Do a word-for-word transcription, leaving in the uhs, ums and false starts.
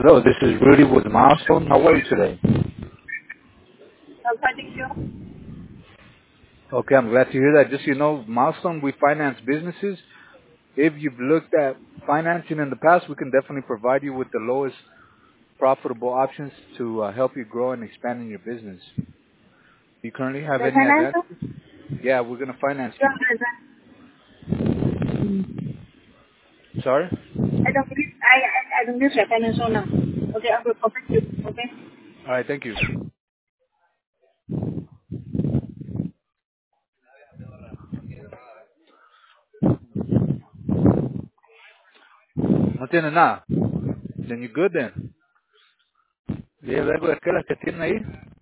Hello, this is Rudy with Milestone. How are you today? I'm finding you. Okay, I'm glad to hear that. Just so you know, Milestone, we finance businesses. If you've looked at financing in the past, we can definitely provide you with the lowest profitable options to uh, help you grow and expand in your business. Do you currently have The any financial? advances? Yeah, we're going to finance Yeah, you. present. Sorry? I don't believe, I, I, I don't use your financial now. Okay, I will contact you. Okay? All right, thank you. No tiene nada. Then you're good then. ¿Y hay algo de esquelas que tienen ahí?